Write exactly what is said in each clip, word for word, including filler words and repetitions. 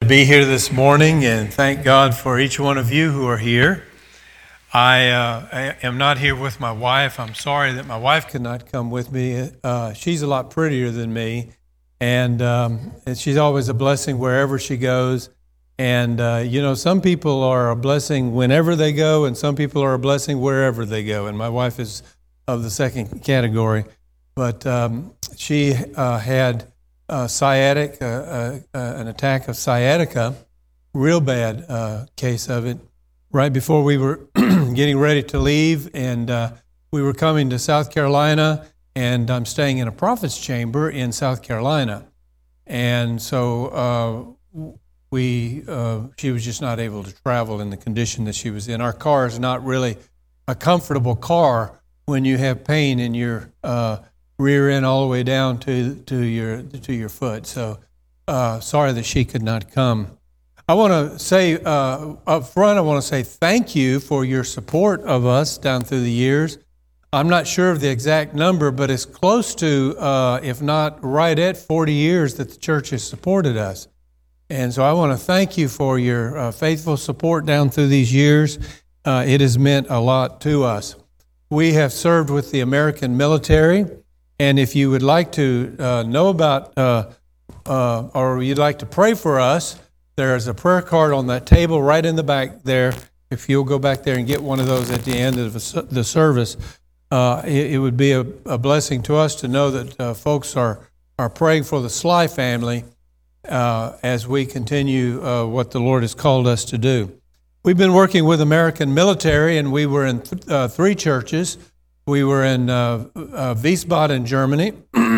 be here this morning, and thank God for each one of you who are here. I, uh, I am not here with my wife. I'm sorry that my wife could not come with me. Uh, she's a lot prettier than me, and, um, and she's always a blessing wherever she goes. And, uh, you know, some people are a blessing whenever they go, and some people are a blessing wherever they go. And my wife is of the second category. But um, she uh, had uh, sciatic, uh, uh, uh, an attack of sciatica, real bad uh, case of it, right before we were getting ready to leave. And uh, we were coming to South Carolina, and I'm staying in a prophet's chamber in South Carolina. And so uh, we, uh, she was just not able to travel in the condition that she was in. Our car is not really a comfortable car when you have pain in your uh, rear end all the way down to to your to your foot. So uh, sorry that she could not come. I want to say uh, up front, I want to say thank you for your support of us down through the years. I'm not sure of the exact number, but it's close to, uh, if not right at forty years that the church has supported us. And so I want to thank you for your uh, faithful support down through these years. Uh, it has meant a lot to us. We have served with the American military. And if you would like to uh, know about uh, uh, or you'd like to pray for us, there is a prayer card on that table right in the back there. If you'll go back there and get one of those at the end of the service, uh, it, it would be a, a blessing to us to know that uh, folks are, are praying for the Sly family uh, as we continue uh, what the Lord has called us to do. We've been working with American military, and we were in th- uh, three churches. We were in uh, uh, Wiesbaden, Germany,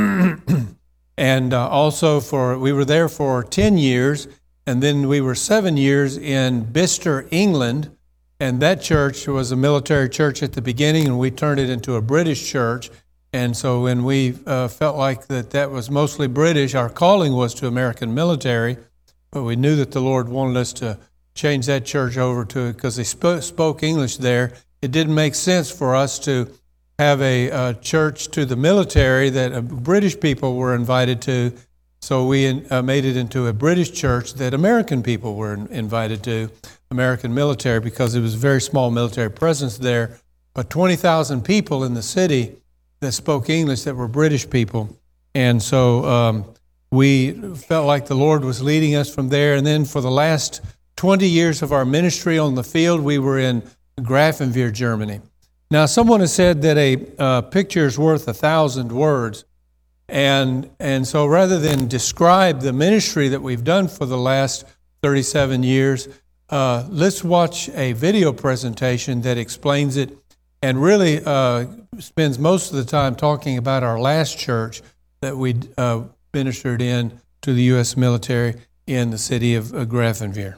and uh, also for we were there for ten years, and then we were seven years in Bicester, England, and that church was a military church at the beginning, and we turned it into a British church. And so when we uh, felt like that that was mostly British, our calling was to American military, but we knew that the Lord wanted us to change that church over to it because they sp- spoke English there. It didn't make sense for us to have a, a church to the military that uh, British people were invited to, so we in, uh, made it into a British church that American people were in, invited to, American military, because it was a very small military presence there, but twenty thousand people in the city that spoke English that were British people. And so um, we felt like the Lord was leading us from there. And then for the last twenty years of our ministry on the field, we were in Grafenwehr, Germany. Now, someone has said that a uh, picture is worth a thousand words. And, and so rather than describe the ministry that we've done for the last thirty-seven years, uh, let's watch a video presentation that explains it and really uh, spends most of the time talking about our last church that we uh, ministered in to the U S military in the city of uh, Grafenwehr.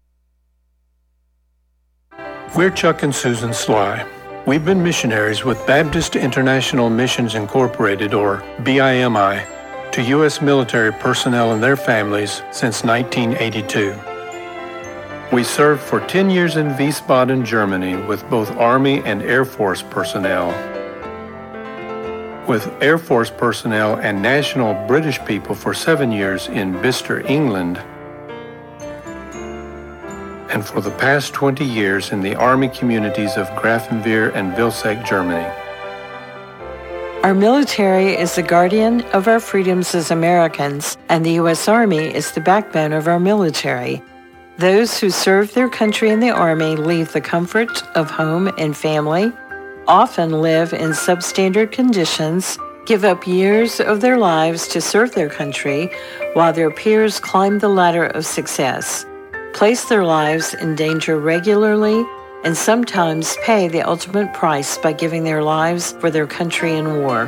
We're Chuck and Susan Sly. We've been missionaries with Baptist International Missions Incorporated, or B I M I, to U S military personnel and their families since nineteen eighty-two. We served for ten years in Wiesbaden, Germany, with both Army and Air Force personnel. With Air Force personnel and national British people for seven years in Bicester, England, and for the past twenty years in the Army communities of Grafenwehr and Vilseck, Germany. Our military is the guardian of our freedoms as Americans, and the U S Army is the backbone of our military. Those who serve their country in the Army leave the comfort of home and family, often live in substandard conditions, give up years of their lives to serve their country, while their peers climb the ladder of success, place their lives in danger regularly, and sometimes pay the ultimate price by giving their lives for their country in war.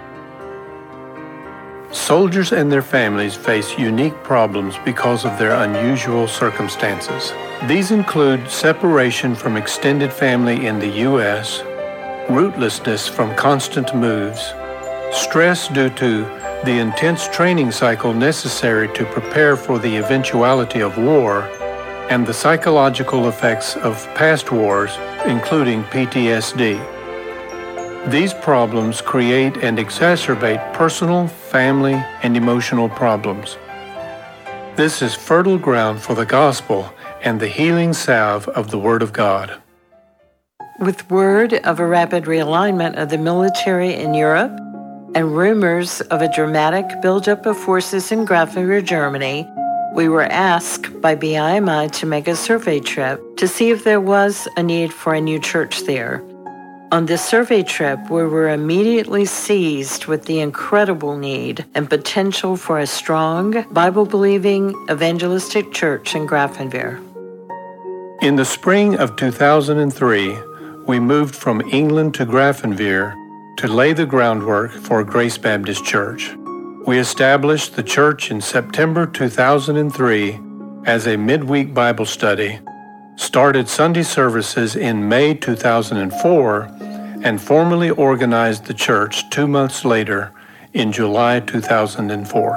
Soldiers and their families face unique problems because of their unusual circumstances. These include separation from extended family in the U S, rootlessness from constant moves, stress due to the intense training cycle necessary to prepare for the eventuality of war, and the psychological effects of past wars, including P T S D. These problems create and exacerbate personal, family, and emotional problems. This is fertile ground for the gospel and the healing salve of the Word of God. With word of a rapid realignment of the military in Europe and rumors of a dramatic buildup of forces in Grafenwehr, Germany, we were asked by B I M I to make a survey trip to see if there was a need for a new church there. On this survey trip, we were immediately seized with the incredible need and potential for a strong, Bible-believing, evangelistic church in Grafenwehr. In the spring of two thousand three, we moved from England to Grafenwehr to lay the groundwork for Grace Baptist Church. We established the church in September two thousand three as a midweek Bible study, started Sunday services in May two thousand four, and formally organized the church two months later in July two thousand four.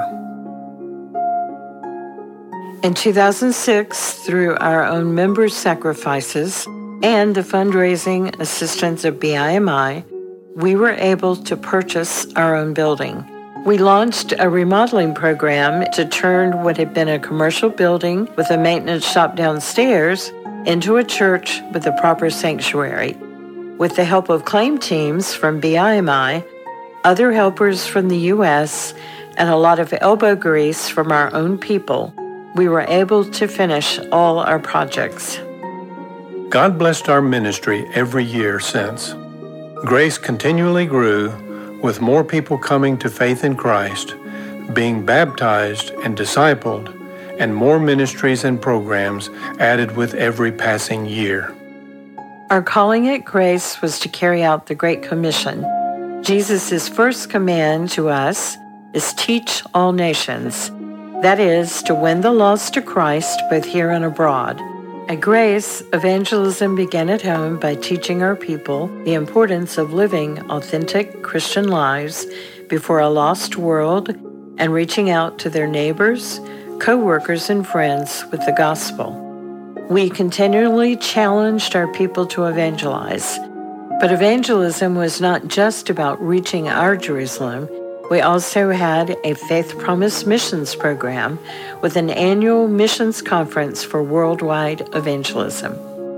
In two thousand six, through our own members' sacrifices and the fundraising assistance of B I M I, we were able to purchase our own building. We launched a remodeling program to turn what had been a commercial building with a maintenance shop downstairs into a church with a proper sanctuary. With the help of claim teams from B I M I, other helpers from the U S, and a lot of elbow grease from our own people, we were able to finish all our projects. God blessed our ministry every year since. Grace continually grew, with more people coming to faith in Christ, being baptized and discipled, and more ministries and programs added with every passing year. Our calling at Grace was to carry out the Great Commission. Jesus' first command to us is teach all nations. That is, to win the lost to Christ both here and abroad. At Grace, evangelism began at home by teaching our people the importance of living authentic Christian lives before a lost world and reaching out to their neighbors, co-workers, and friends with the gospel. We continually challenged our people to evangelize, but evangelism was not just about reaching our Jerusalem. We also had a Faith Promise Missions program with an annual missions conference for worldwide evangelism.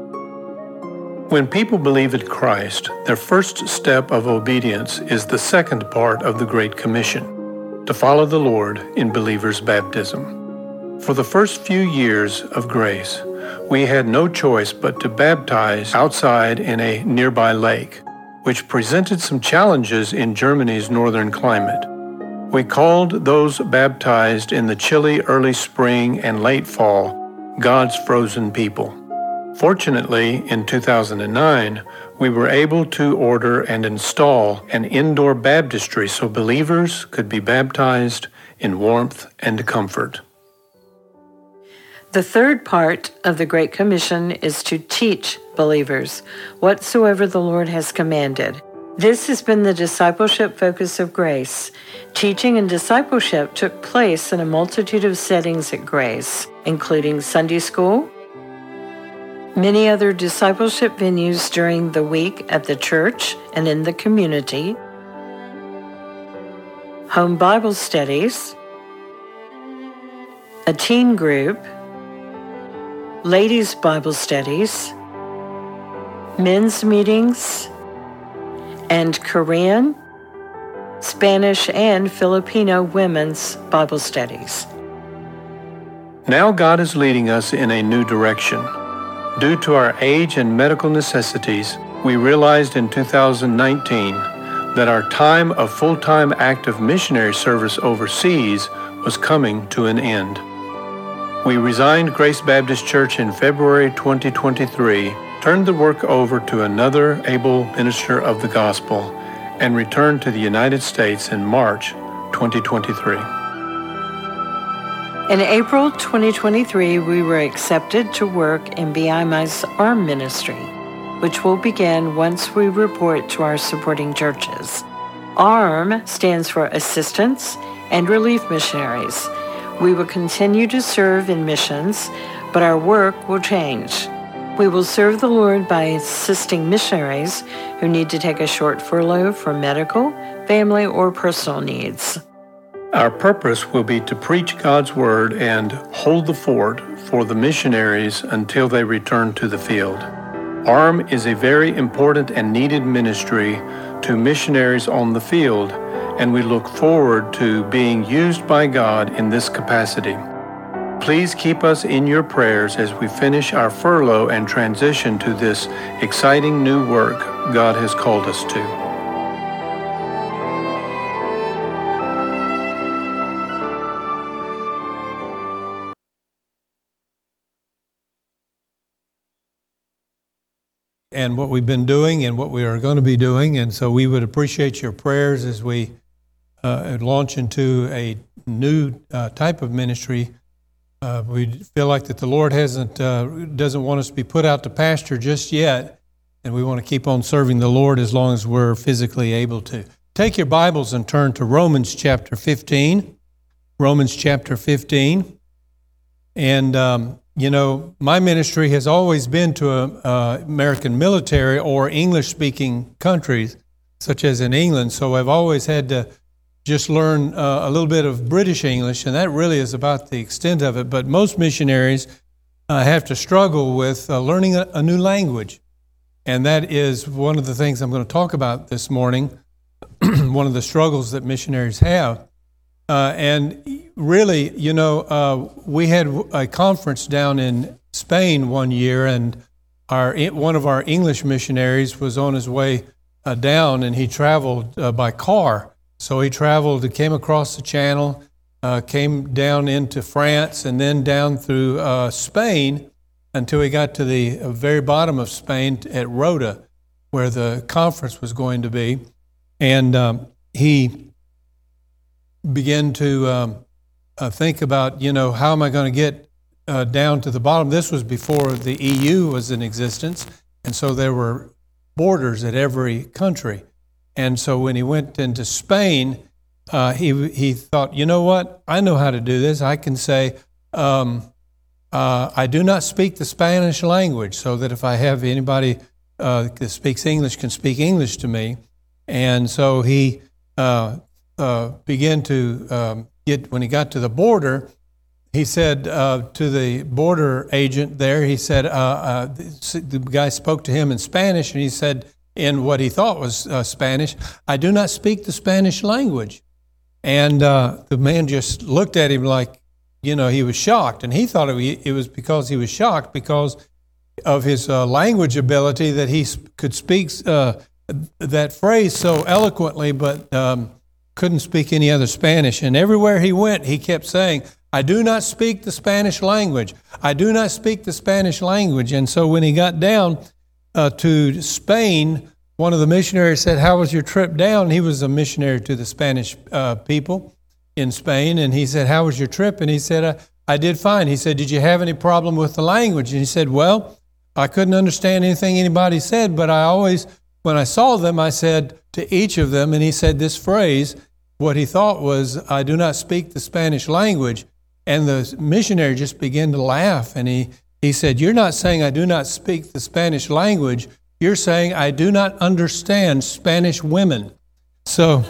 When people believe in Christ, their first step of obedience is the second part of the Great Commission, to follow the Lord in believers' baptism. For the first few years of Grace, we had no choice but to baptize outside in a nearby lake, which presented some challenges in Germany's northern climate. We called those baptized in the chilly early spring and late fall God's frozen people. Fortunately, in two thousand nine, we were able to order and install an indoor baptistry so believers could be baptized in warmth and comfort. The third part of the Great Commission is to teach believers whatsoever the Lord has commanded. This has been the discipleship focus of Grace. Teaching and discipleship took place in a multitude of settings at Grace, including Sunday school, many other discipleship venues during the week at the church and in the community, home Bible studies, a teen group, ladies' Bible studies, men's meetings, and Korean, Spanish, and Filipino women's Bible studies. Now God is leading us in a new direction. Due to our age and medical necessities, we realized in two thousand nineteen that our time of full-time active missionary service overseas was coming to an end. We resigned Grace Baptist Church in February twenty twenty-three, turned the work over to another able minister of the gospel, and returned to the United States in March twenty twenty-three. In April twenty twenty-three, we were accepted to work in B I M I's A R M ministry, which will begin once we report to our supporting churches. A R M stands for Assistance and Relief Missionaries. We will continue to serve in missions, but our work will change. We will serve the Lord by assisting missionaries who need to take a short furlough for medical, family, or personal needs. Our purpose will be to preach God's Word and hold the fort for the missionaries until they return to the field. A R M is a very important and needed ministry to missionaries on the field, and we look forward to being used by God in this capacity. Please keep us in your prayers as we finish our furlough and transition to this exciting new work God has called us to. And what we've been doing and what we are going to be doing. And so we would appreciate your prayers as we uh, launch into a new uh, type of ministry. Uh, we feel like that the Lord hasn't uh, doesn't want us to be put out to pasture just yet, and we want to keep on serving the Lord as long as we're physically able to. Take your Bibles and turn to Romans chapter fifteen. Romans chapter fifteen. And um, you know, my ministry has always been to a, uh, American military or English-speaking countries, such as in England. So I've always had to just learn uh, a little bit of British English, and that really is about the extent of it. But most missionaries uh, have to struggle with uh, learning a, a new language. And that is one of the things I'm going to talk about this morning, one of the struggles that missionaries have. Uh, and really, you know, uh, we had a conference down in Spain one year, and our one of our English missionaries was on his way uh, down, and he traveled uh, by car. So he traveled, came across the channel, uh, came down into France, and then down through uh, Spain until he got to the very bottom of Spain at Rota, where the conference was going to be. And um, he begin to um, uh, think about, you know, how am I going to get uh, down to the bottom? This was before the E U was in existence, and so there were borders at every country. And so when he went into Spain, uh, he he thought, you know what? I know how to do this. I can say, um, uh, I do not speak the Spanish language, so that if I have anybody uh, that speaks English can speak English to me. And so he uh, Uh, began to um, get, when he got to the border, he said uh, to the border agent there, he said, uh, uh, the, the guy spoke to him in Spanish, and he said, in what he thought was uh, Spanish, I do not speak the Spanish language. And uh, the man just looked at him like, you know, he was shocked. And he thought it, it was because he was shocked because of his uh, language ability, that he could speak uh, that phrase so eloquently, but um, couldn't speak any other Spanish. And everywhere he went, he kept saying, I do not speak the Spanish language. I do not speak the Spanish language. And so when he got down uh, to Spain, one of the missionaries said, how was your trip down? He was a missionary to the Spanish uh, people in Spain. And he said, how was your trip? And he said, I, I did fine. He said, did you have any problem with the language? And he said, well, I couldn't understand anything anybody said, but I always, when I saw them, I said to each of them, and he said this phrase, what he thought was, I do not speak the Spanish language. And the missionary just began to laugh, and he, he said, you're not saying I do not speak the Spanish language, you're saying I do not understand Spanish women. So,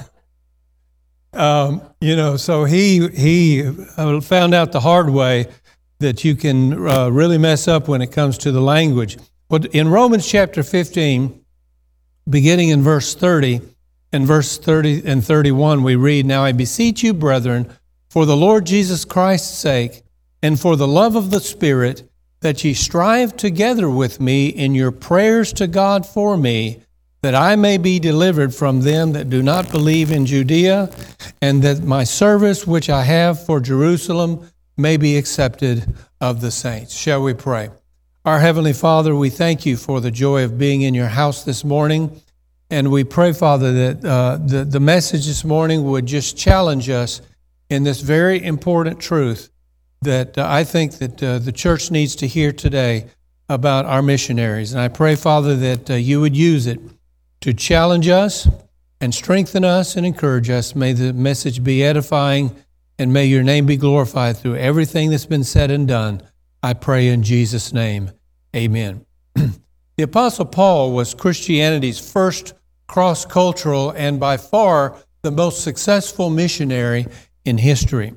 um, you know, so he, he found out the hard way that you can uh, really mess up when it comes to the language. But in Romans chapter fifteen, beginning in verse thirty, in verse thirty and thirty-one, we read, now I beseech you, brethren, for the Lord Jesus Christ's sake, and for the love of the Spirit, that ye strive together with me in your prayers to God for me, that I may be delivered from them that do not believe in Judea, and that my service which I have for Jerusalem may be accepted of the saints. Shall we pray? Our Heavenly Father, we thank you for the joy of being in your house this morning. And we pray, Father, that uh, the, the message this morning would just challenge us in this very important truth that uh, I think that uh, the church needs to hear today about our missionaries. And I pray, Father, that uh, you would use it to challenge us and strengthen us and encourage us. May the message be edifying, and may your name be glorified through everything that's been said and done. I pray in Jesus' name, amen. The Apostle Paul was Christianity's first cross-cultural and by far the most successful missionary in history.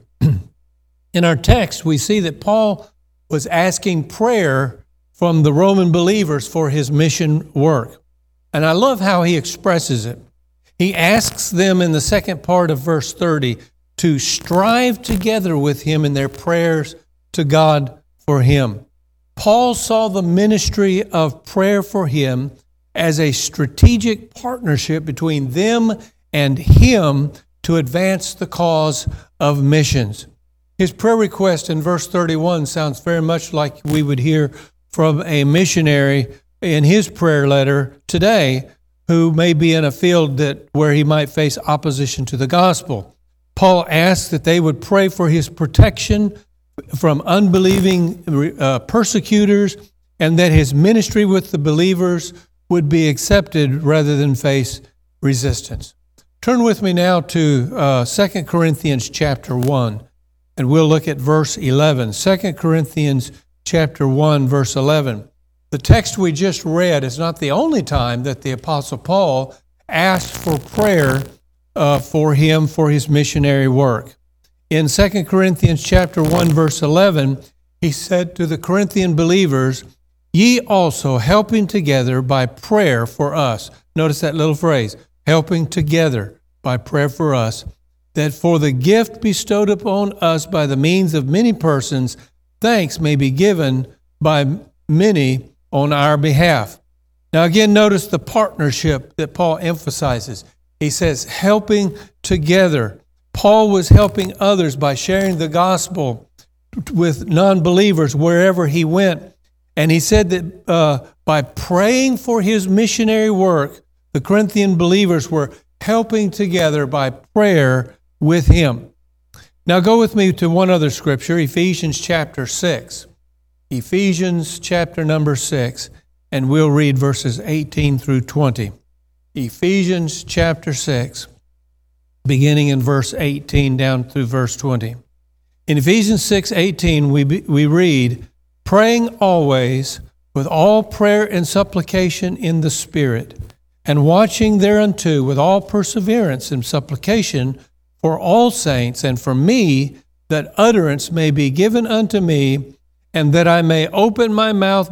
In our text, we see that Paul was asking prayer from the Roman believers for his mission work. And I love how he expresses it. He asks them in the second part of verse thirty to strive together with him in their prayers to God for him. Paul saw the ministry of prayer for him as a strategic partnership between them and him to advance the cause of missions. His prayer request in verse thirty-one sounds very much like we would hear from a missionary in his prayer letter today who may be in a field that where he might face opposition to the gospel. Paul asks that they would pray for his protection from unbelieving uh, persecutors and that his ministry with the believers would be accepted rather than face resistance. Turn with me now to uh, Second Corinthians chapter one, and we'll look at verse eleven. Second Corinthians chapter one, verse eleven. The text we just read is not the only time that the Apostle Paul asked for prayer uh, for him for his missionary work. In Second Corinthians chapter one, verse eleven, he said to the Corinthian believers, "Ye also helping together by prayer for us." Notice that little phrase, helping together by prayer for us, that for the gift bestowed upon us by the means of many persons, thanks may be given by many on our behalf. Now again, notice the partnership that Paul emphasizes. He says, helping together. Paul was helping others by sharing the gospel with non-believers wherever he went. And he said that uh, by praying for his missionary work, the Corinthian believers were helping together by prayer with him. Now go with me to one other scripture, Ephesians chapter six. Ephesians chapter number six, and we'll read verses eighteen through twenty. Ephesians chapter six, beginning in verse eighteen down through verse twenty. In Ephesians six eighteen, we, we read, "Praying always with all prayer and supplication in the Spirit, and watching thereunto with all perseverance and supplication for all saints, and for me, that utterance may be given unto me, and that I may open my mouth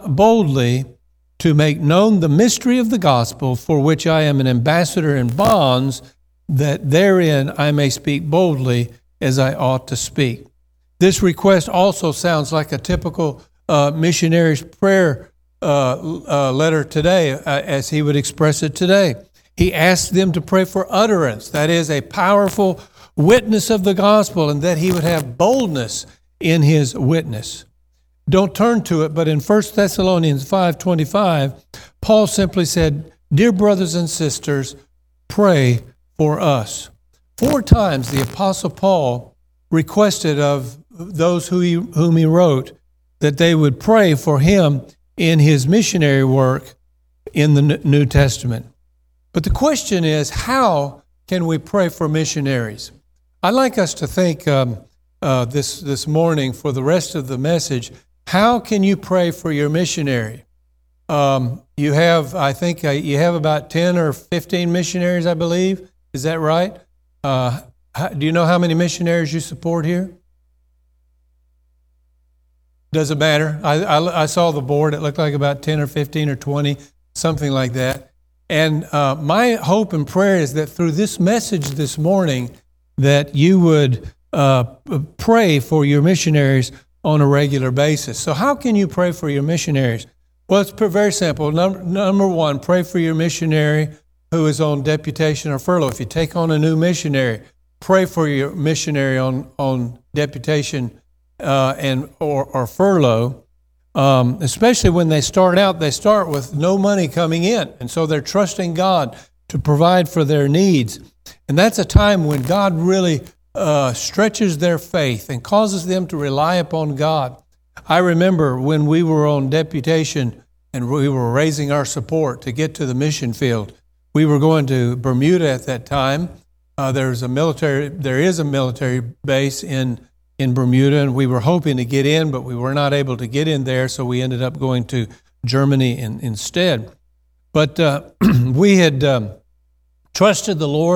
boldly to make known the mystery of the gospel, for which I am an ambassador in bonds, that therein I may speak boldly as I ought to speak." This request also sounds like a typical uh, missionary's prayer uh, uh, letter today, uh, as he would express it today. He asked them to pray for utterance, that is, a powerful witness of the gospel, and that he would have boldness in his witness. Don't turn to it, but in First Thessalonians five twenty-five, Paul simply said, "Dear brothers and sisters, pray for us." Four times the Apostle Paul requested of those who he, whom he wrote that they would pray for him in his missionary work in the New Testament. But the question is, how can we pray for missionaries? I'd like us to think um, uh, this, this morning for the rest of the message, how can you pray for your missionary? Um, you have, I think, uh, you have about ten or fifteen missionaries, I believe. Is that right? Uh, how, do you know how many missionaries you support here? Doesn't matter. I, I, I saw the board. It looked like about ten or fifteen or twenty, something like that. And uh, my hope and prayer is that through this message this morning, that you would uh, pray for your missionaries on a regular basis. So how can you pray for your missionaries? Well, it's very simple. Number, number one, pray for your missionary who is on deputation or furlough. If you take on a new missionary, pray for your missionary on, on deputation uh, and or, or furlough. Um, especially when they start out, they start with no money coming in. And so they're trusting God to provide for their needs. And that's a time when God really uh, stretches their faith and causes them to rely upon God. I remember when we were on deputation and we were raising our support to get to the mission field. We were going to Bermuda at that time. Uh, there's a military, there is a military base in in Bermuda, and we were hoping to get in, but we were not able to get in there, so we ended up going to Germany in, instead. But uh, we had um, trusted the Lord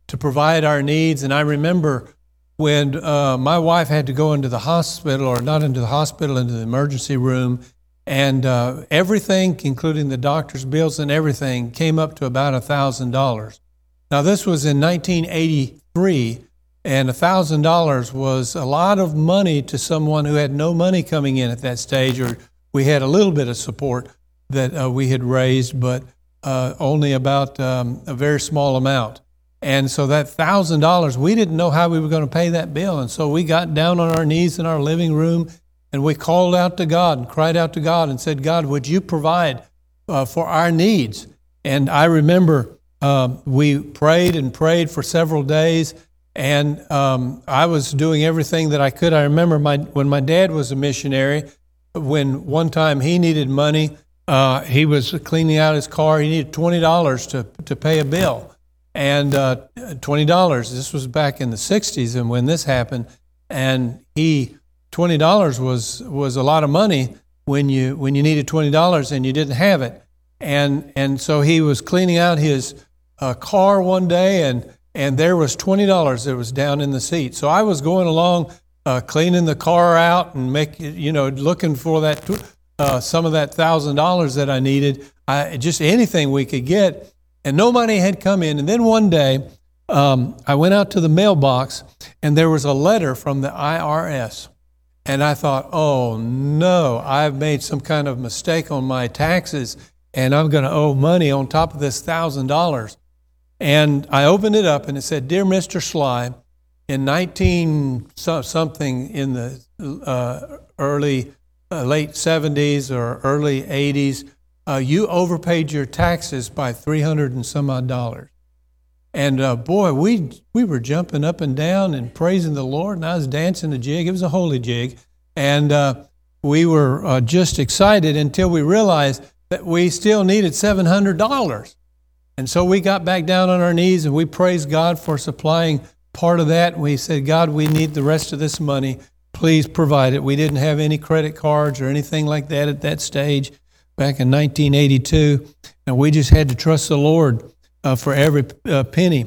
to provide our needs. And I remember when uh, my wife had to go into the hospital, or not into the hospital, into the emergency room, and uh, everything, including the doctor's bills and everything, came up to about one thousand dollars. Now, this was in nineteen eighty-three, and one thousand dollars was a lot of money to someone who had no money coming in at that stage, or we had a little bit of support that uh, we had raised, but uh, only about um, a very small amount. And so that one thousand dollars, we didn't know how we were going to pay that bill. And so we got down on our knees in our living room, and we called out to God and cried out to God and said, God, would you provide uh, for our needs? And I remember um, we prayed and prayed for several days, and um, I was doing everything that I could. I remember my when my dad was a missionary, when one time he needed money, uh, he was cleaning out his car. He needed twenty dollars to, to pay a bill. And uh, twenty dollars, this was back in the sixties, and when this happened, and he, twenty dollars was was a lot of money when you when you needed twenty dollars and you didn't have it. And and so he was cleaning out his uh, car one day, and and there was twenty dollars that was down in the seat. So I was going along, uh, cleaning the car out and make you know looking for that uh, some of that thousand dollars that I needed, I, just anything we could get. And no money had come in. And then one day, um, I went out to the mailbox, and there was a letter from the I R S. And I thought, oh, no, I've made some kind of mistake on my taxes, and I'm going to owe money on top of this one thousand dollars. And I opened it up, and it said, Dear Mister Sly, in nineteen something in the uh, early, uh, late seventies or early eighties, Uh, you overpaid your taxes by three hundred and some odd dollars. And uh, boy, we we were jumping up and down and praising the Lord, and I was dancing a jig. It was a holy jig. And uh, we were uh, just excited until we realized that we still needed seven hundred dollars. And so we got back down on our knees, and we praised God for supplying part of that. We said, God, we need the rest of this money. Please provide it. We didn't have any credit cards or anything like that at that stage. Back in nineteen eighty-two, and we just had to trust the Lord uh, for every uh, penny.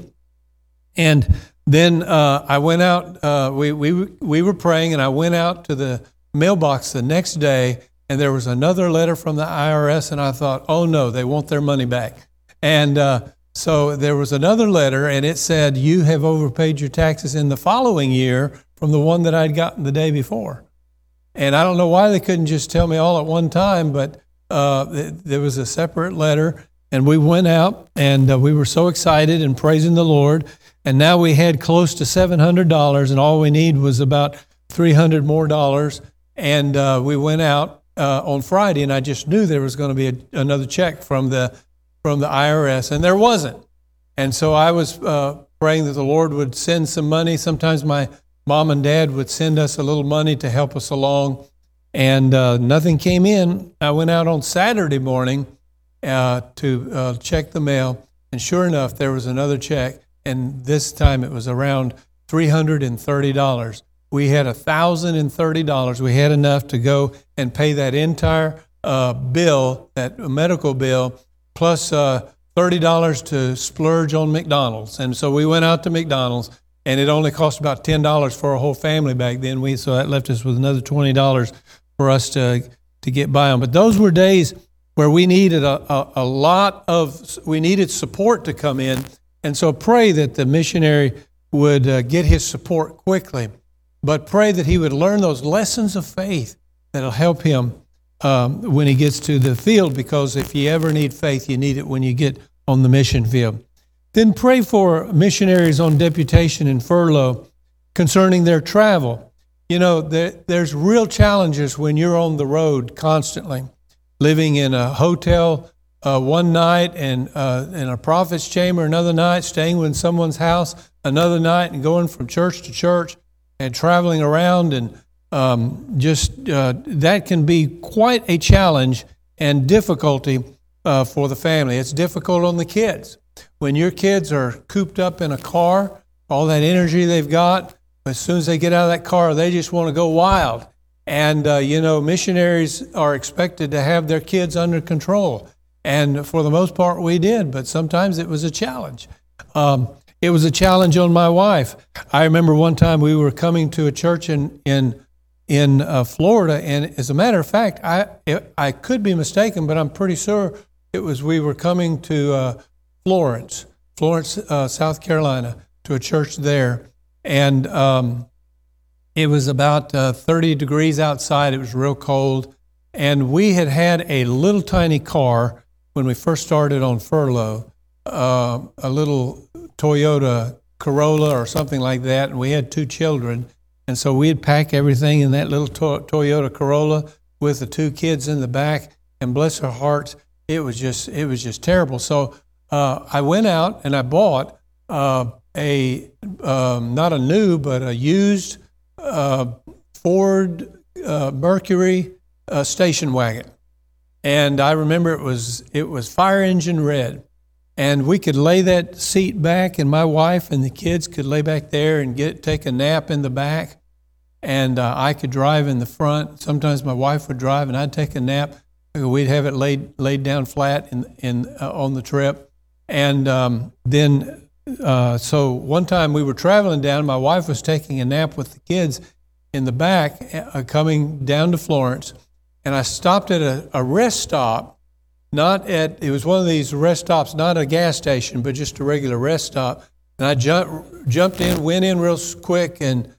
And then uh, I went out. Uh, we we we were praying, and I went out to the mailbox the next day, and there was another letter from the I R S, and I thought, oh no, they want their money back. And uh, so there was another letter, and it said, you have overpaid your taxes in the following year from the one that I'd gotten the day before. And I don't know why they couldn't just tell me all at one time, but Uh, there was a separate letter, and we went out, and uh, we were so excited and praising the Lord, and now we had close to seven hundred dollars, and all we need was about three hundred more dollars, and uh, we went out uh, on Friday, and I just knew there was going to be a, another check from the from the I R S, and there wasn't. And so I was uh, praying that the Lord would send some money. Sometimes my mom and dad would send us a little money to help us along. And uh, nothing came in. I went out on Saturday morning uh, to uh, check the mail, and sure enough, there was another check, and this time it was around three hundred thirty dollars. We had one thousand thirty dollars. We had enough to go and pay that entire uh, bill, that medical bill, plus uh, thirty dollars to splurge on McDonald's. And so we went out to McDonald's, and it only cost about ten dollars for a whole family back then. We So that left us with another twenty dollars for us to to get by on. But those were days where we needed a, a, a lot of, we needed support to come in. And so pray that the missionary would uh, get his support quickly, but pray that he would learn those lessons of faith that'll help him um, when he gets to the field, because if you ever need faith, you need it when you get on the mission field. Then pray for missionaries on deputation and furlough concerning their travel. You know, there, there's real challenges when you're on the road constantly, living in a hotel uh, one night and uh, in a prophet's chamber another night, staying in someone's house another night, and going from church to church and traveling around. And um, just uh, that can be quite a challenge and difficulty uh, for the family. It's difficult on the kids. When your kids are cooped up in a car, all that energy they've got, as soon as they get out of that car, they just want to go wild. And, uh, you know, missionaries are expected to have their kids under control. And for the most part, we did, but sometimes it was a challenge. Um, it was a challenge on my wife. I remember one time we were coming to a church in in in uh, Florida, and as a matter of fact, I I could be mistaken, but I'm pretty sure it was we were coming to uh, Florence, Florence, uh, South Carolina, to a church there, and um, it was about uh, thirty degrees outside. It was real cold, and we had had a little tiny car when we first started on furlough, uh, a little Toyota Corolla or something like that, and we had two children. And so we'd pack everything in that little to- Toyota Corolla with the two kids in the back, and bless their hearts, it was just it was just terrible. So uh, I went out and I bought uh, a um, not a new but a used uh, Ford uh, Mercury uh, station wagon, and I remember it was it was fire engine red, and we could lay that seat back, and my wife and the kids could lay back there and get take a nap in the back. And uh, I could drive in the front. Sometimes my wife would drive, and I'd take a nap. We'd have it laid laid down flat in in uh, on the trip. And um, then, uh, so one time we were traveling down. My wife was taking a nap with the kids in the back, uh, coming down to Florence. And I stopped at a, a rest stop. Not at it was one of these rest stops, not a gas station, but just a regular rest stop. And I jumped jumped in, went in real quick, and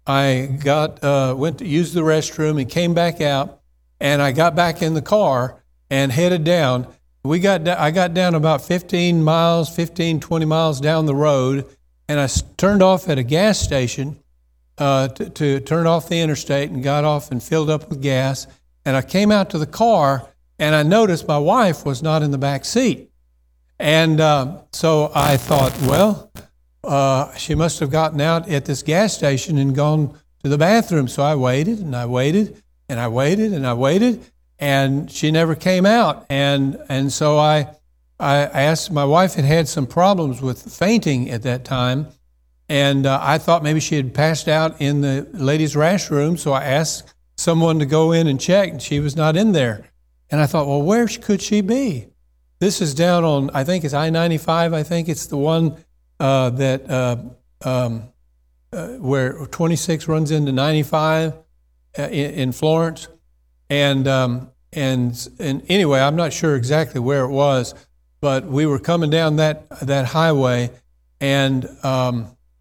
I got uh, went to use the restroom and came back out, and I got back in the car and headed down. We got I got down about fifteen miles, fifteen, twenty miles down the road, and I turned off at a gas station uh, to, to turn off the interstate and got off and filled up with gas. And I came out to the car, and I noticed my wife was not in the back seat. And uh, so I thought, well, Uh, she must have gotten out at this gas station and gone to the bathroom. So I waited and I waited and I waited and I waited, and she never came out. And and so I I asked, my wife had had some problems with fainting at that time, and uh, I thought maybe she had passed out in the ladies' restroom. So I asked someone to go in and check, and she was not in there. And I thought, well, where could she be? This is down on, I think it's I ninety-five. I think it's the one Uh, that uh, um, uh, where twenty-six runs into ninety-five uh, in, in Florence, and um, and and anyway, I'm not sure exactly where it was, but we were coming down that that highway, and um,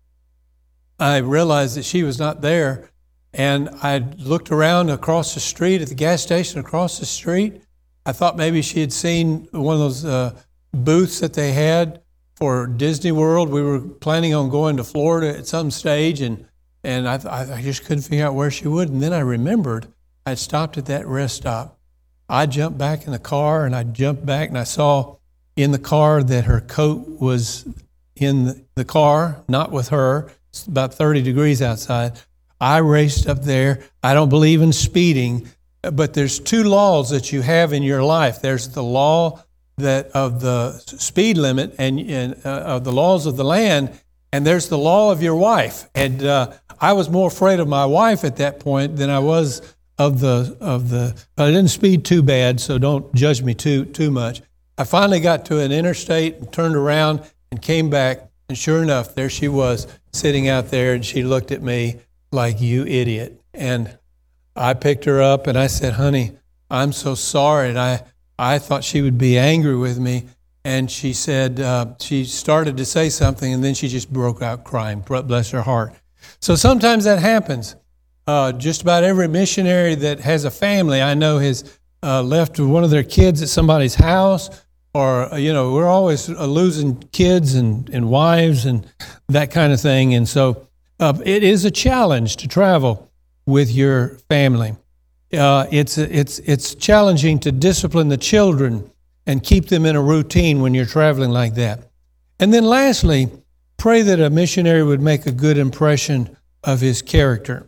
I realized that she was not there, and I looked around across the street at the gas station across the street. I thought maybe she had seen one of those uh, booths that they had for Disney World. We were planning on going to Florida at some stage, and and I, I just couldn't figure out where she would. And then I remembered I'd stopped at that rest stop. I jumped back in the car, and I jumped back, and I saw in the car that her coat was in the, the car, not with her. It's about thirty degrees outside. I raced up there. I don't believe in speeding, but there's two laws that you have in your life. There's the law that of the speed limit and, and uh, of the laws of the land, and there's the law of your wife. And uh, I was more afraid of my wife at that point than I was of the of the. I didn't speed too bad, so don't judge me too too much. I finally got to an interstate and turned around and came back, and sure enough, there she was sitting out there, and she looked at me like, "You idiot!" And I picked her up and I said, "Honey, I'm so sorry." And I. I thought she would be angry with me, and she said, uh, she started to say something, and then she just broke out crying, bless her heart. So sometimes that happens. Uh, just about every missionary that has a family, I know, has uh, left one of their kids at somebody's house, or, you know, we're always uh, losing kids and, and wives and that kind of thing. And so uh, it is a challenge to travel with your family. Uh, it's it's it's challenging to discipline the children and keep them in a routine when you're traveling like that. And then lastly, pray that a missionary would make a good impression of his character.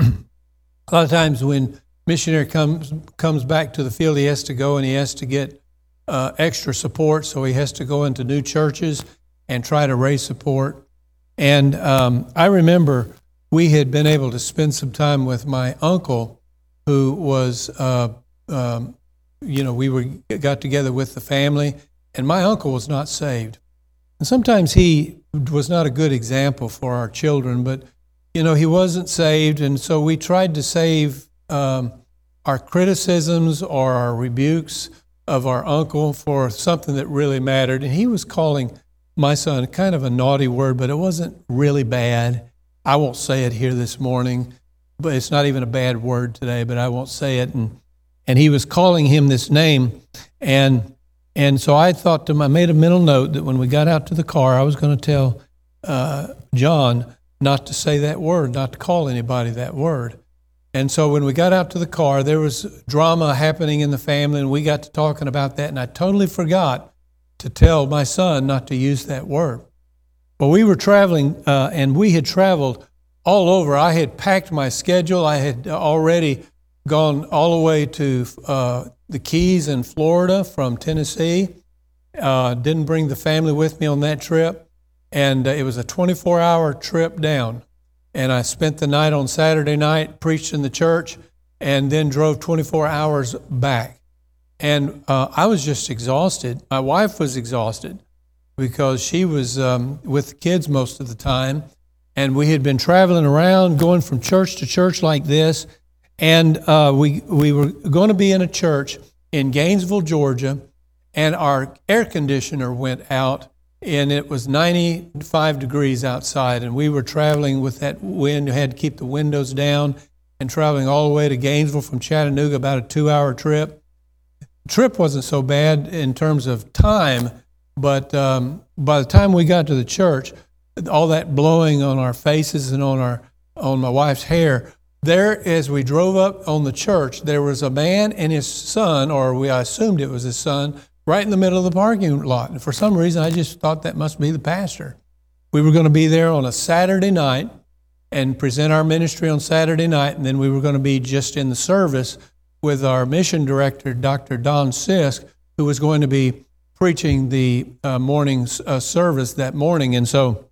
A lot of times when missionary comes comes back to the field, he has to go and he has to get uh, extra support, so he has to go into new churches and try to raise support. And um, I remember we had been able to spend some time with my uncle, who was, uh, um, you know, we were got together with the family, and my uncle was not saved. And sometimes he was not a good example for our children, but, you know, he wasn't saved, and so we tried to save um, our criticisms or our rebukes of our uncle for something that really mattered. And he was calling my son kind of a naughty word, but it wasn't really bad. I won't say it here this morning, but it's not even a bad word today, but I won't say it. And and he was calling him this name, and and so I thought to my, I made a mental note that when we got out to the car, I was going to tell uh, John not to say that word, not to call anybody that word. And so when we got out to the car, there was drama happening in the family, and we got to talking about that, and I totally forgot to tell my son not to use that word. Well, we were traveling, uh, and we had traveled all over. I had packed my schedule. I had already gone all the way to uh, the Keys in Florida from Tennessee. Uh, didn't bring the family with me on that trip, and uh, it was a twenty-four hour trip down. And I spent the night on Saturday night, preached in the church, and then drove twenty-four hours back. And uh, I was just exhausted. My wife was exhausted because she was um, with the kids most of the time. And we had been traveling around, going from church to church like this. And uh, we, we were going to be in a church in Gainesville, Georgia, and our air conditioner went out. And it was ninety-five degrees outside, and we were traveling with that wind. We had to keep the windows down and traveling all the way to Gainesville from Chattanooga, about a two-hour trip. The trip wasn't so bad in terms of time, but um, by the time we got to the church, all that blowing on our faces and on our on my wife's hair, there as we drove up on the church, there was a man and his son, or we I assumed it was his son, right in the middle of the parking lot. And for some reason, I just thought that must be the pastor. We were going to be there on a Saturday night and present our ministry on Saturday night, and then we were going to be just in the service with our mission director, Doctor Don Sisk, who was going to be preaching the uh, morning uh, service that morning. And so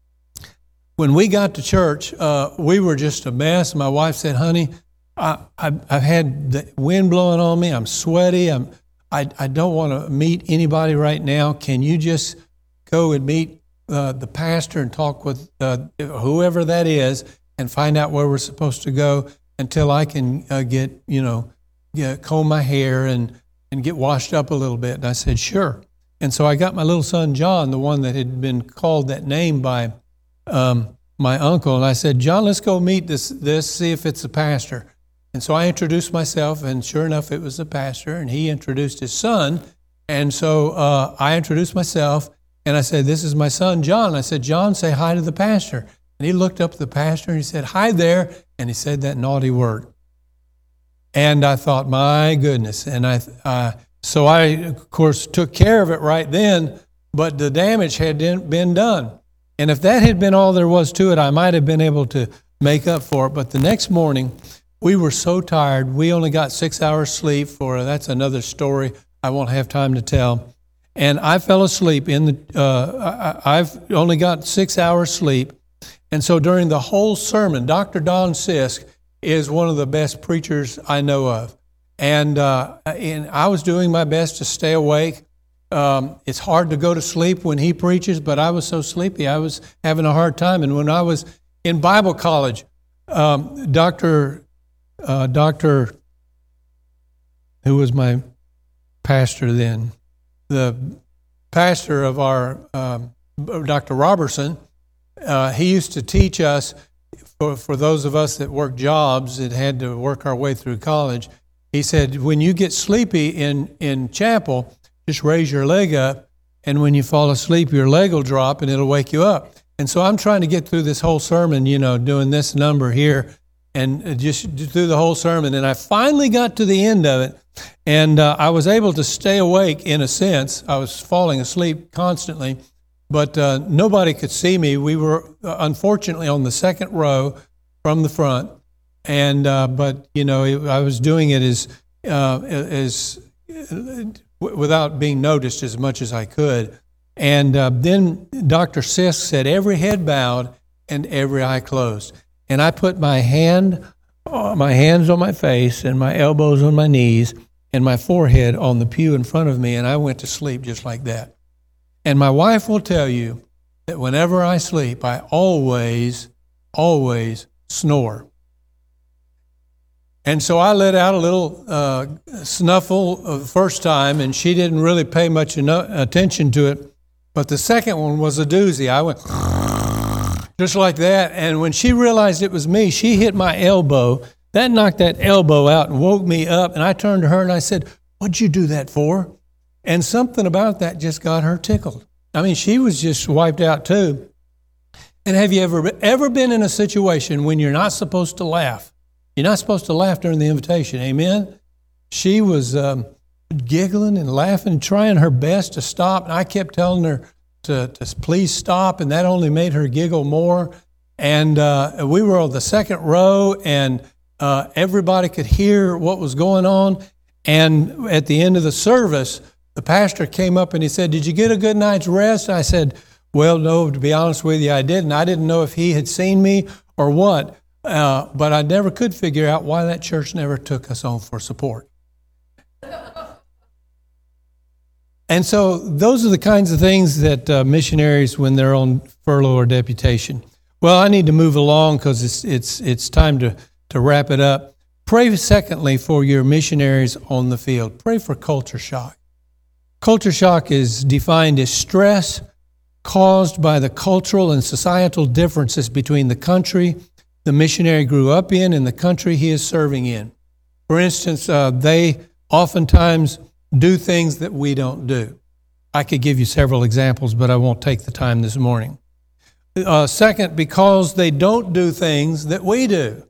when we got to church, uh, we were just a mess. My wife said, honey, I, I, I've had the wind blowing on me. I'm sweaty. I'm I, I don't want to meet anybody right now. Can you just go and meet uh, the pastor and talk with uh, whoever that is and find out where we're supposed to go until I can uh, get, you know, get, comb my hair and, and get washed up a little bit? And I said, sure. And so I got my little son, John, the one that had been called that name by um, my uncle. And I said, John, let's go meet this, this, see if it's the pastor. And so I introduced myself, and sure enough, it was the pastor, and he introduced his son. And so uh, I introduced myself, and I said, this is my son, John. I said, John, say hi to the pastor. And he looked up at the pastor, and he said, hi there, and he said that naughty word. And I thought, my goodness. And I, uh, so I, of course, took care of it right then, but the damage had been done. And if that had been all there was to it, I might have been able to make up for it. But the next morning, we were so tired. We only got six hours sleep for, that's another story I won't have time to tell. And I fell asleep in the, uh, I, I've only got six hours sleep. And so during the whole sermon, Doctor Don Sisk is one of the best preachers I know of. And, uh, and I was doing my best to stay awake. Um, it's hard to go to sleep when he preaches, but I was so sleepy, I was having a hard time. And when I was in Bible college, um, Doctor Uh, Doctor, who was my pastor then, the pastor of our, um, Doctor Robertson, uh, he used to teach us, for, for those of us that work jobs that had to work our way through college, he said, when you get sleepy in, in chapel, just raise your leg up, and when you fall asleep, your leg will drop and it'll wake you up. And so I'm trying to get through this whole sermon, you know, doing this number here, and just through the whole sermon. And I finally got to the end of it, and uh, I was able to stay awake in a sense. I was falling asleep constantly, but uh, nobody could see me. We were uh, unfortunately on the second row from the front, and uh, but you know I was doing it as uh, as uh, without being noticed as much as I could. And uh, then Doctor Sisk said, "Every head bowed and every eye closed." And I put my hand, uh, my hands on my face and my elbows on my knees and my forehead on the pew in front of me, and I went to sleep just like that. And my wife will tell you that whenever I sleep, I always, always snore. And so I let out a little uh, snuffle the first time, and she didn't really pay much eno- attention to it. But the second one was a doozy. I went just like that. And when she realized it was me, she hit my elbow. That knocked that elbow out and woke me up. And I turned to her and I said, "What'd you do that for?" And something about that just got her tickled. I mean, she was just wiped out too. And have you ever ever been in a situation when you're not supposed to laugh? You're not supposed to laugh during the invitation, amen? She was um, giggling and laughing, trying her best to stop, and I kept telling her to, to please stop, and that only made her giggle more. And uh, we were on the second row, and uh, everybody could hear what was going on. And at the end of the service, the pastor came up and he said, "Did you get a good night's rest?" I said, "Well, no, to be honest with you, I didn't. I didn't know if he had seen me or what. Uh, but I never could figure out why that church never took us on for support." And so those are the kinds of things that uh, missionaries, when they're on furlough or deputation. Well, I need to move along because it's it's it's time to, to wrap it up. Pray, secondly, for your missionaries on the field. Pray for culture shock. Culture shock is defined as stress caused by the cultural and societal differences between the country the missionary grew up in and the country he is serving in. For instance, uh, they oftentimes do things that we don't do. I could give you several examples, but I won't take the time this morning. Uh, second, because they don't do things that we do.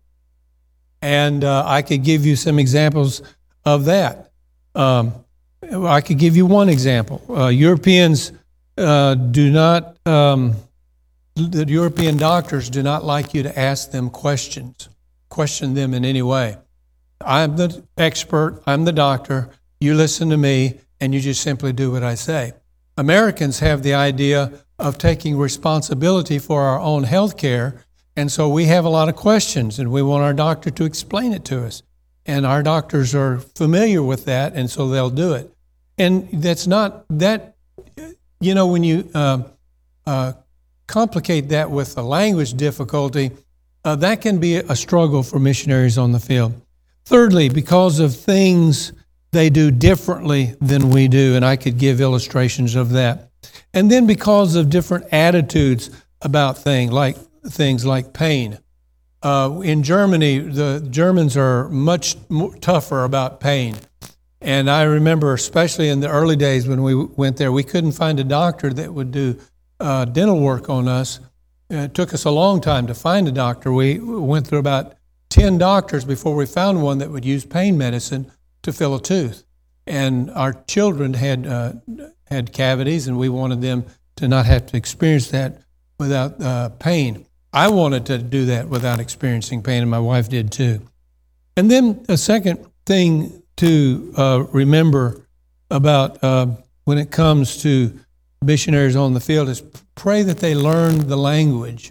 And uh, I could give you some examples of that. Um, I could give you one example. Uh, Europeans uh, do not... Um, The European doctors do not like you to ask them questions, question them in any way. I'm the expert, I'm the doctor, you listen to me, and you just simply do what I say. Americans have the idea of taking responsibility for our own health care, and so we have a lot of questions, and we want our doctor to explain it to us. And our doctors are familiar with that, and so they'll do it. And that's not, that, you know, when you... Uh, uh, complicate that with the language difficulty, uh, that can be a struggle for missionaries on the field. Thirdly, because of things they do differently than we do, and I could give illustrations of that. And then because of different attitudes about things like things like pain. Uh, in Germany, the Germans are much more tougher about pain. And I remember, especially in the early days when we went there, we couldn't find a doctor that would do Uh, dental work on us. Uh, it took us a long time to find a doctor. We went through about ten doctors before we found one that would use pain medicine to fill a tooth. And our children had uh, had cavities, and we wanted them to not have to experience that without uh, pain. I wanted to do that without experiencing pain, and my wife did too. And then a second thing to uh, remember about uh, when it comes to missionaries on the field is pray that they learn the language.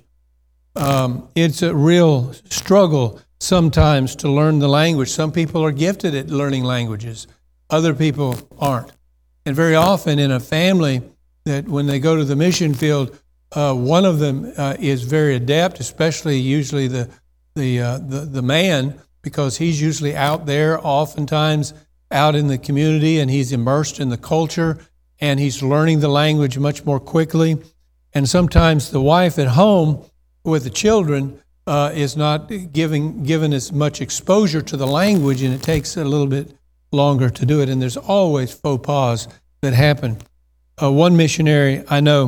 Um, it's a real struggle sometimes to learn the language. Some people are gifted at learning languages. Other people aren't. And very often in a family that when they go to the mission field, uh, one of them uh, is very adept, especially usually the, the, uh, the, the man, because he's usually out there oftentimes out in the community and he's immersed in the culture and he's learning the language much more quickly. And sometimes the wife at home with the children uh, is not giving given as much exposure to the language, and it takes a little bit longer to do it. And there's always faux pas that happen. Uh, one missionary I know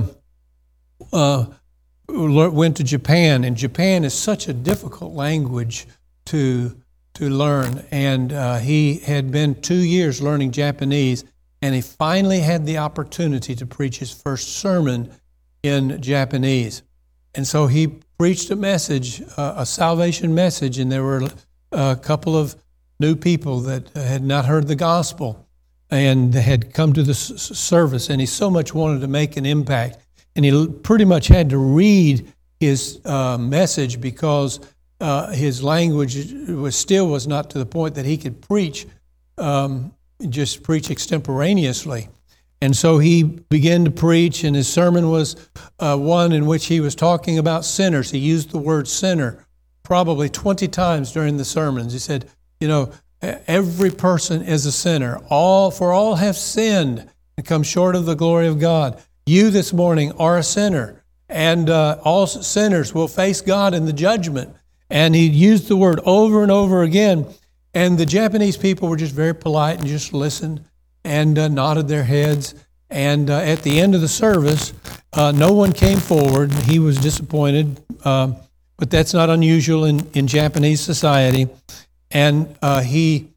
uh, went to Japan, and Japan is such a difficult language to to learn. And uh, he had been two years learning Japanese, and he finally had the opportunity to preach his first sermon in Japanese. And so he preached a message, uh, a salvation message, and there were a couple of new people that had not heard the gospel and had come to the s- service, and he so much wanted to make an impact. And he pretty much had to read his uh, message because uh, his language was still was not to the point that he could preach, um, just preach extemporaneously. And so he began to preach, and his sermon was uh, one in which he was talking about sinners. He used the word sinner probably twenty times during the sermons. He said, you know, every person is a sinner. All for all have sinned and come short of the glory of God. You this morning are a sinner, and uh, all sinners will face God in the judgment. And he used the word over and over again. And the Japanese people were just very polite and just listened and uh, nodded their heads. And uh, at the end of the service, uh, no one came forward. He was disappointed, um, but that's not unusual in, in Japanese society. And uh, he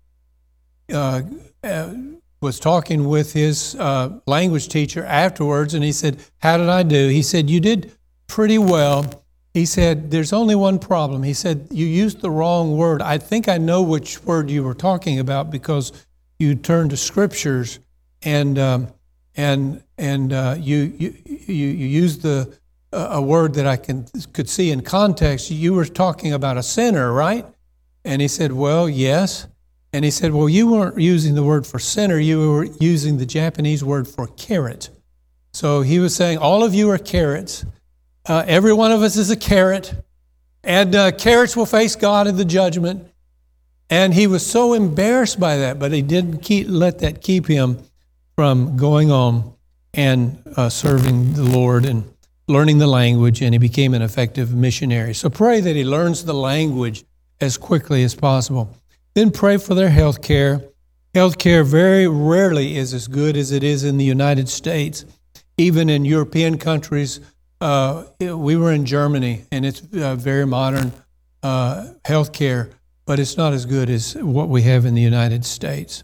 uh, uh, was talking with his uh, language teacher afterwards, and he said, "How did I do?" He said, "You did pretty well." He said, "There's only one problem." He said, "You used the wrong word. I think I know which word you were talking about because you turned to scriptures and um, and and uh, you you you you used the uh, a word that I can could see in context. You were talking about a sinner, right?" And he said, "Well, yes." And he said, "Well, you weren't using the word for sinner. You were using the Japanese word for carrot." So he was saying, all of you are carrots. Uh, every one of us is a carrot. And uh, carrots will face God in the judgment. And he was so embarrassed by that, but he didn't keep, let that keep him from going on and uh, serving the Lord and learning the language, and he became an effective missionary. So pray that he learns the language as quickly as possible. Then pray for their health care. Health care very rarely is as good as it is in the United States. Even in European countries, uh, we were in Germany, and it's uh, very modern uh, health care, but it's not as good as what we have in the United States.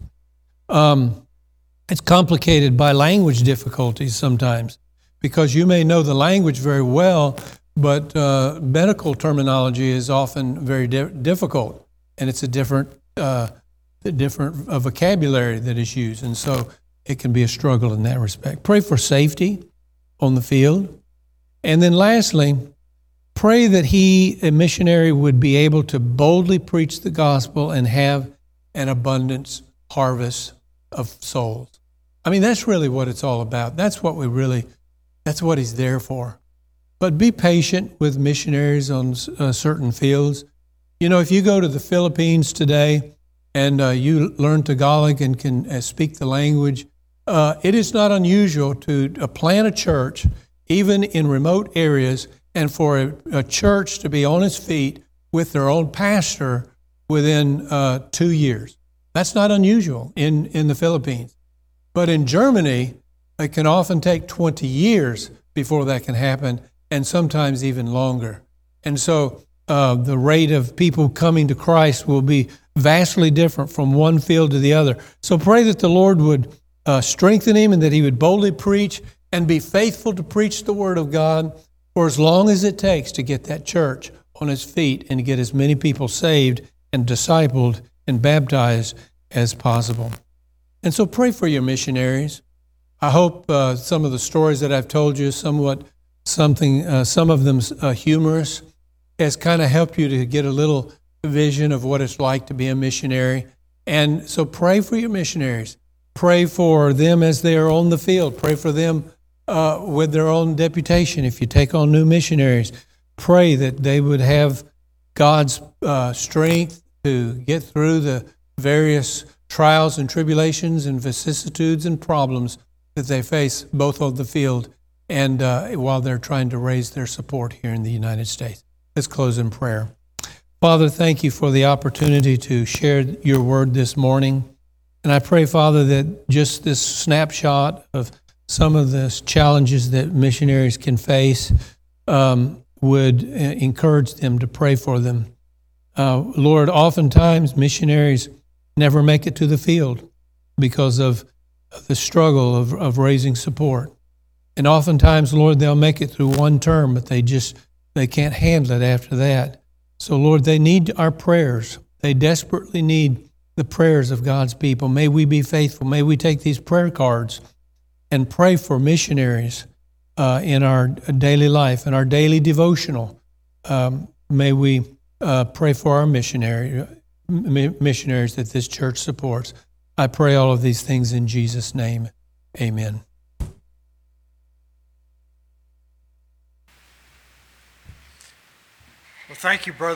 Um, it's complicated by language difficulties sometimes, because you may know the language very well, but uh, medical terminology is often very di- difficult, and it's a different, uh, a different uh, vocabulary that is used, and so it can be a struggle in that respect. Pray for safety on the field. And then lastly, pray that he, a missionary, would be able to boldly preach the gospel and have an abundance harvest of souls. I mean, that's really what it's all about. That's what we really, that's what he's there for. But be patient with missionaries on uh, certain fields. You know, if you go to the Philippines today and uh, you learn Tagalog and can uh, speak the language, uh, it is not unusual to uh, plant a church, even in remote areas, and for a, a church to be on its feet with their own pastor within uh, two years. That's not unusual in, in the Philippines. But in Germany, it can often take twenty years before that can happen, and sometimes even longer. And so uh, the rate of people coming to Christ will be vastly different from one field to the other. So pray that the Lord would uh, strengthen him and that he would boldly preach and be faithful to preach the Word of God for as long as it takes to get that church on its feet and to get as many people saved and discipled and baptized as possible. And so pray for your missionaries. I hope uh, some of the stories that I've told you, somewhat something, uh, some of them uh, humorous, has kind of helped you to get a little vision of what it's like to be a missionary. And so pray for your missionaries. Pray for them as they are on the field. Pray for them Uh, with their own deputation. If you take on new missionaries, pray that they would have God's uh, strength to get through the various trials and tribulations and vicissitudes and problems that they face both on the field and uh, while they're trying to raise their support here in the United States. Let's close in prayer. Father, thank you for the opportunity to share your word this morning. And I pray, Father, that just this snapshot of some of the challenges that missionaries can face um, would encourage them to pray for them. Uh, Lord, oftentimes missionaries never make it to the field because of the struggle of, of raising support. And oftentimes, Lord, they'll make it through one term, but they just, they can't handle it after that. So, Lord, they need our prayers. They desperately need the prayers of God's people. May we be faithful. May we take these prayer cards and pray for missionaries uh, in our daily life, in our daily devotional. Um, may we uh, pray for our missionary, missionaries that this church supports. I pray all of these things in Jesus' name. Amen. Well, thank you, Brother.